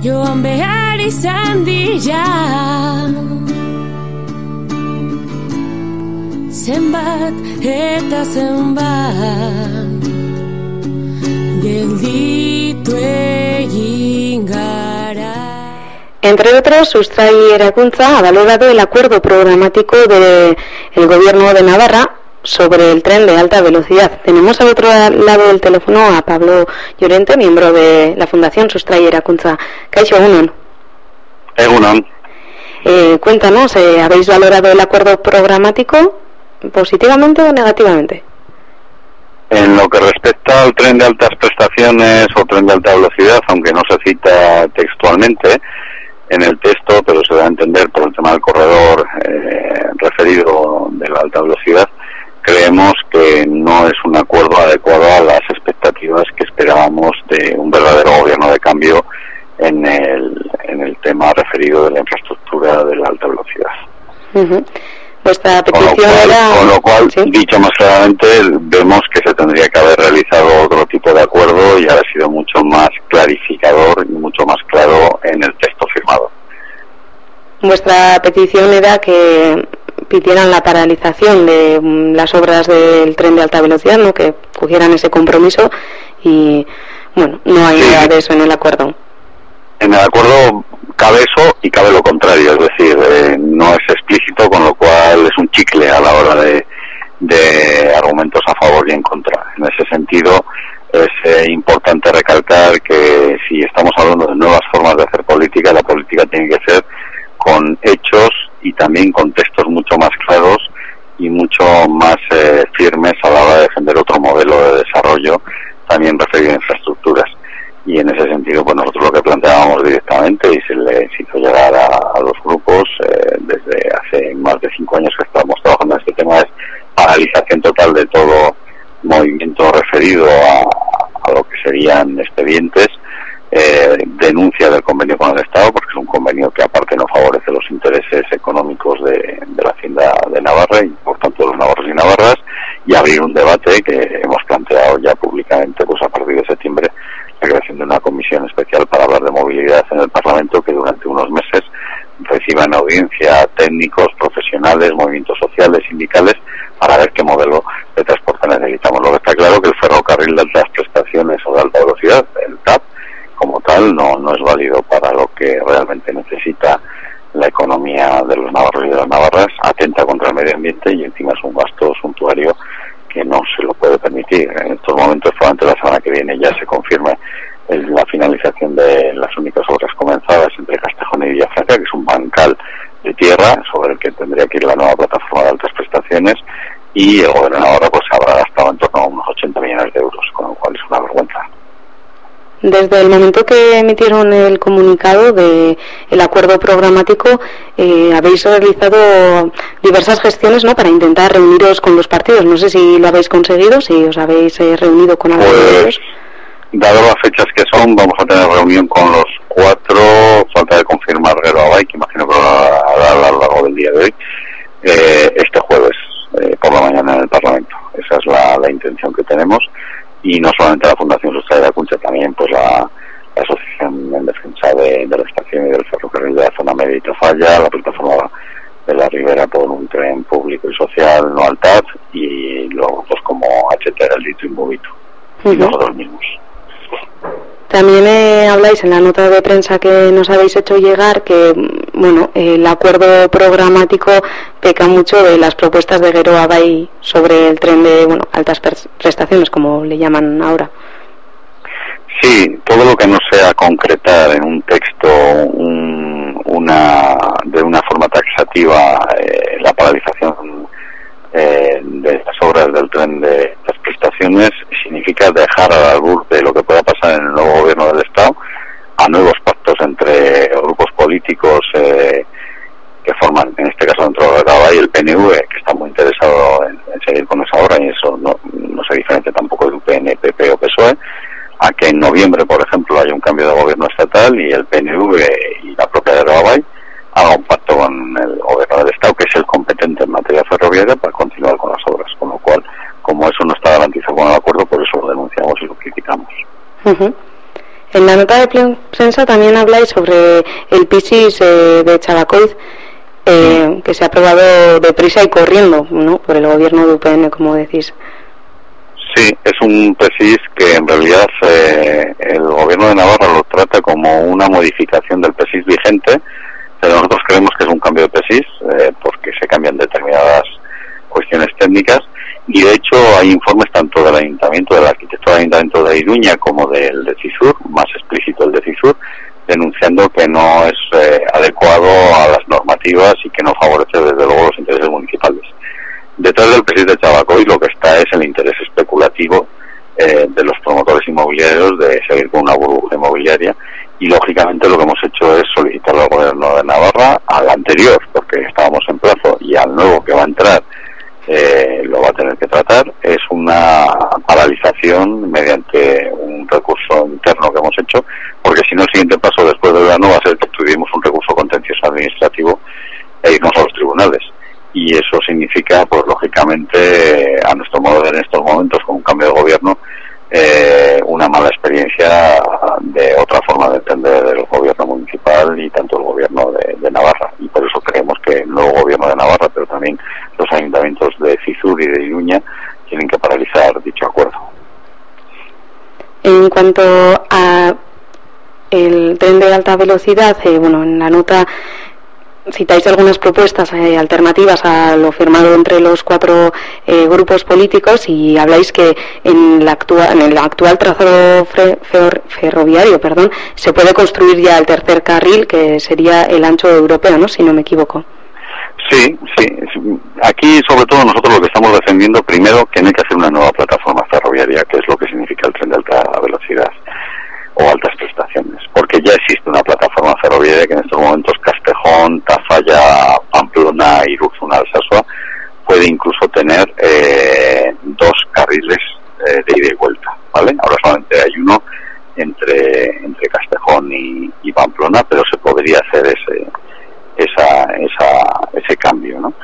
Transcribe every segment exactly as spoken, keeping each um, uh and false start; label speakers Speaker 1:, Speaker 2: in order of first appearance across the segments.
Speaker 1: joan behar izan dira. Zenbat eta zenbat gelditu egin gara.
Speaker 2: Entre otros, Sustrai Erakuntza ha valorado el acuerdo programático del Gobierno de Navarra sobre el tren de alta velocidad. Tenemos al otro lado del teléfono a Pablo Llorente, miembro de la Fundación Sustrai Erakuntza. Kaixo, egunon.
Speaker 3: Egunon.
Speaker 2: Eh, cuéntanos, eh, ¿habéis valorado el acuerdo programático positivamente o negativamente?
Speaker 3: En lo que respecta al tren de altas prestaciones o tren de alta velocidad, aunque no se cita textualmente en el texto, pero se da a entender por el tema del corredor eh, referido de la alta velocidad, creemos que no es un acuerdo adecuado a las expectativas que esperábamos de un verdadero gobierno de cambio en el, en el tema referido de la infraestructura de la alta velocidad.
Speaker 2: Uh-huh. Vuestra petición
Speaker 3: con lo cual,
Speaker 2: era...
Speaker 3: con lo cual ¿sí? Dicho más claramente, vemos que se tendría que haber realizado otro tipo de acuerdo y haber sido mucho más clarificador y mucho más claro en el texto firmado.
Speaker 2: Vuestra petición era que pidieran la paralización de las obras del tren de alta velocidad, ¿no? Que cogieran ese compromiso y, bueno, no hay sí. nada de eso en el acuerdo.
Speaker 3: En el acuerdo cabe eso y cabe lo contrario, es decir, eh, no es explícito, con lo cual es un chicle a la hora de, de argumentos a favor y en contra. En ese sentido es eh, importante recalcar que si estamos hablando de nuevas formas de hacer política, la política tiene que ser con hechos y también con textos mucho más claros y mucho más eh, firmes a la hora de defender otro modelo de desarrollo también referido a infraestructuras. Y en ese sentido, pues nosotros lo que planteábamos directamente y se les hizo llegar a, a los grupos eh, desde hace más de cinco años que estamos trabajando en este tema, es paralización total de todo movimiento referido a, a lo que serían expedientes, eh, denuncia del convenio con el Estado, porque es un convenio que aparte no favorece los intereses económicos de, de la Hacienda de Navarra y por tanto de los navarros y navarras, y abrir un debate que hemos planteado ya públicamente pues a partir de septiembre, la creación de una comisión especial para hablar de movilidad en el Parlamento, que durante unos meses reciba en audiencia técnicos, profesionales, movimientos sociales, sindicales, para ver qué modelo de transporte necesitamos. Lo que está claro que el ferrocarril de altas prestaciones o de alta velocidad, el T A P, como tal, no, no es válido para lo que realmente necesita la economía de los navarros y de las navarras, atenta contra el medio ambiente y encima es un gasto suntuario que no se lo puede permitir. En estos momentos, probablemente la semana que viene ya se confirme el, la finalización de las únicas obras comenzadas entre Castejón y Villafranca, que es un bancal de tierra sobre el que tendría que ir la nueva plataforma de altas prestaciones, y el gobierno de Navarra pues habrá gastado en torno a unos ochenta millones de euros, con lo cual es una vergüenza.
Speaker 2: Desde el momento que emitieron el comunicado de el acuerdo programático, eh, habéis realizado diversas gestiones, ¿no?, para intentar reuniros con los partidos. No sé si lo habéis conseguido, si os habéis eh, reunido con algunos
Speaker 3: pues,
Speaker 2: de ellos.
Speaker 3: Dado las fechas que son, vamos a tener reunión con los cuatro. Falta de confirmar Guero Abay, que imagino que lo hará a lo largo del día de hoy, eh, este jueves eh, por la mañana en el Parlamento. Esa es la, la intención que tenemos. Y no solamente la Fundación Sustrai Erakuntza, también pues la, la Asociación en Defensa de, de la Estación y del Ferrocarril de la Zona Media y Tafalla, la Plataforma de la Ribera por un Tren Público y Social, no al T A T, y los grupos como H T, el Dito y Movito, uh-huh. y nosotros mismos.
Speaker 2: También eh, habláis en la nota de prensa que nos habéis hecho llegar que, bueno, el acuerdo programático peca mucho de las propuestas de Guero Abay sobre el tren de, bueno, altas prestaciones, como le llaman ahora.
Speaker 3: Sí, todo lo que no sea concretar en un texto un, una de una forma taxativa eh, la paralización eh, de las obras del tren de las prestaciones significa dejar al albur de lo que pueda pasar en el nuevo gobierno del Estado a nuevos pactos entre grupos políticos eh, que forman, en este caso dentro de la Abay, el P N V, que está muy interesado en, en seguir con esa obra, y eso no, no se diferencia tampoco de U P N, P P o P S O E, a que en noviembre, por ejemplo, haya un cambio de gobierno estatal y el P N V y la propia Guero Abay haga un pacto con el gobierno del Estado, que es el competente en materia ferroviaria, para continuar con las obras, con lo cual, como eso no está garantizado con el acuerdo, por eso lo denunciamos y lo criticamos.
Speaker 2: Uh-huh. En la nota de prensa también habláis sobre el P S I S eh, de Chalacoiz, eh, que se ha aprobado deprisa y corriendo, ¿no?, por el gobierno de U P N, como decís.
Speaker 3: Sí, es un P S I S que en realidad eh, el gobierno de Navarra lo trata como una modificación del P S I S vigente, pero nosotros creemos que es un cambio de P S I S, eh, porque se cambian determinadas cuestiones técnicas, y de hecho hay informes tanto del Ayuntamiento, del arquitecto del Ayuntamiento de Iruña, como del de CISUR, más explícito el de CISUR, denunciando que no es eh, adecuado a las normativas y que no favorece desde luego los intereses municipales. Detrás del P S I S de Chalacoiz lo que está es el interés especulativo eh, de los promotores inmobiliarios de seguir con una burbuja inmobiliaria, y lógicamente lo que hemos hecho es solicitar al gobierno de Navarra, al anterior, porque estábamos en plazo, y al nuevo que va a entrar, eh, lo va a tener que tratar, es una paralización mediante un recurso interno que hemos hecho, porque si no el siguiente paso después del verano va a ser que estudiemos un recurso contencioso administrativo e irnos a los tribunales. Y eso significa, pues lógicamente, a nuestro modo de ver en estos momentos, con un cambio de gobierno, eh, una mala experiencia de otra forma de entender del gobierno municipal y tanto el gobierno de, de Navarra. Y por eso creemos que el nuevo gobierno de Navarra, pero también los ayuntamientos de CISUR y de Iruña, tienen que paralizar dicho acuerdo.
Speaker 2: En cuanto a el tren de alta velocidad, eh, bueno, en la nota citáis algunas propuestas eh, alternativas a lo firmado entre los cuatro eh, grupos políticos, y habláis que en, la actua en el actual trazado ferroviario perdón, se puede construir ya el tercer carril, que sería el ancho europeo, ¿no?, si no me equivoco.
Speaker 3: Sí, sí. Aquí sobre todo nosotros lo que estamos defendiendo, primero, que no hay que hacer una nueva plataforma ferroviaria, que es lo que significa el tren de alta velocidad o altas prestaciones, porque ya existe una plataforma ferroviaria que en estos momentos Castejón, Tafalla, Pamplona y Urzuna-Alsasua puede incluso tener eh, dos carriles eh, de ida y vuelta, ¿vale? Ahora solamente hay uno entre entre Castejón y, y Pamplona, pero se podría hacer ese esa esa ese cambio, ¿no?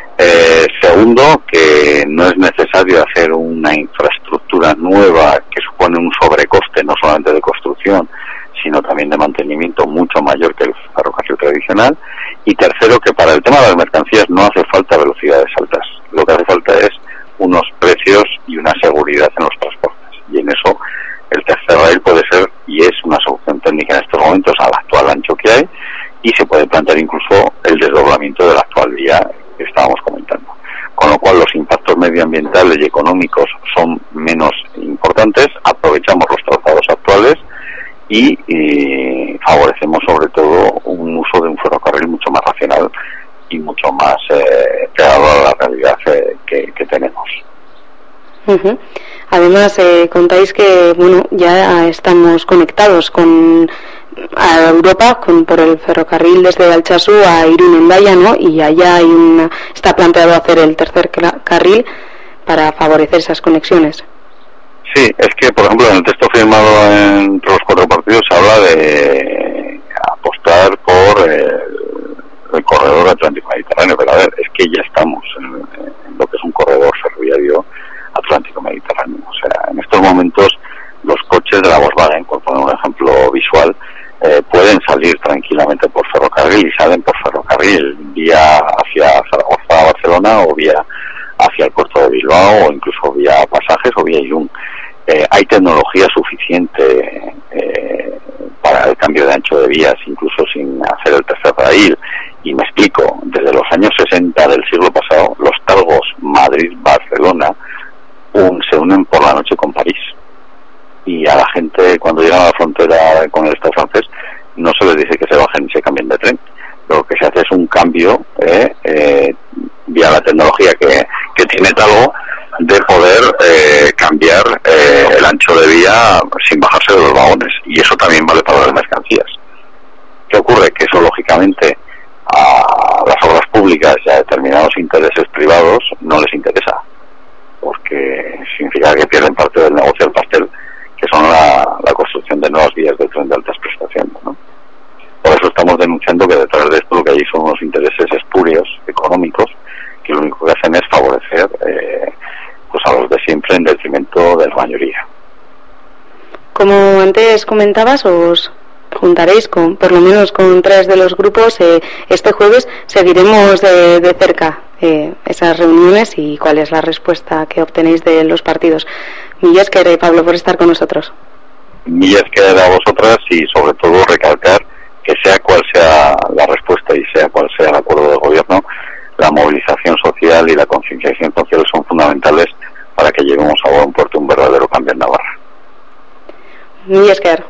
Speaker 3: Eh, segundo, que no es necesario hacer una infraestructura nueva que supone un sobrecoste no solamente de construcción, sino también de mantenimiento mucho mayor que el ferrocarril tradicional. Y tercero, que para el tema de las mercancías no hace falta velocidades altas. Lo que hace falta es unos precios y una seguridad en los transportes. Y en eso el tercer rail puede ser, y es una solución técnica en estos momentos al actual ancho que hay, y se puede plantear incluso el desdoblamiento de la actual vía que estábamos comentando. Con lo cual los impactos medioambientales y económicos son menos importantes, aprovechamos los trazados actuales y, y favorecemos sobre todo un uso de un ferrocarril mucho más racional y mucho más eh, pegado a la realidad eh, que, que tenemos.
Speaker 2: Uh-huh. Además, eh, contáis que bueno, ya estamos conectados con a Europa con, por el ferrocarril desde Altsasua a Irún-Hendaya, ¿no? Y allá hay una, está planteado hacer el tercer carril para favorecer esas conexiones.
Speaker 3: Sí, es que por ejemplo en el texto firmado entre los cuatro partidos se habla de apostar por el, el corredor Atlántico-Mediterráneo, pero a ver, es que ya estamos en, en lo que es un corredor ferroviario Atlántico-Mediterráneo. O sea, en estos momentos los coches de la Volkswagen, por poner un ejemplo visual, eh, pueden salir tranquilamente por ferrocarril y salen por ferrocarril, vía hacia Zaragoza, Barcelona, o vía hacia el puerto de Bilbao, o incluso vía Pasajes o vía Irún. Eh, hay tecnología suficiente eh, para el cambio de ancho de vías, incluso sin hacer el tercer raíl. Y me explico, desde los años sesenta del siglo pasado, los talgos Madrid-Barcelona un, se unen por la noche con París. Y a la gente, cuando llegan a la frontera con el Estado francés, no se les dice que se bajen y se cambien de tren. Lo que se hace es un cambio eh, eh, vía la tecnología que, que tiene Talgo, de poder eh, cambiar eh, el ancho de vía sin bajarse de los vagones. Y eso también vale para las mercancías. ¿Qué ocurre? Que eso, lógicamente, a las obras públicas y a determinados intereses privados no les interesa, porque significa que pierden parte del negocio del pastel, que son la, la construcción de nuevas vías del tren de altas prestaciones, ¿no? Por eso estamos denunciando que detrás de esto lo que hay son unos intereses espurios, económicos, que lo único que hacen es favorecer eh, pues a los de siempre en detrimento de la mayoría.
Speaker 2: Como antes antes comentabas, os juntaréis con, por lo menos con tres de los grupos. Eh, este jueves seguiremos de, de cerca eh, esas reuniones y cuál es la respuesta que obtenéis de los partidos. Mil esker, eh, Pablo, por estar con nosotros.
Speaker 3: Mil esker a vosotras y sobre todo recalcar que sea cual sea la respuesta y sea cual sea el acuerdo de gobierno, la movilización social y la concienciación social son fundamentales para que lleguemos a buen puerto un verdadero cambio en Navarra.
Speaker 2: Mil esker.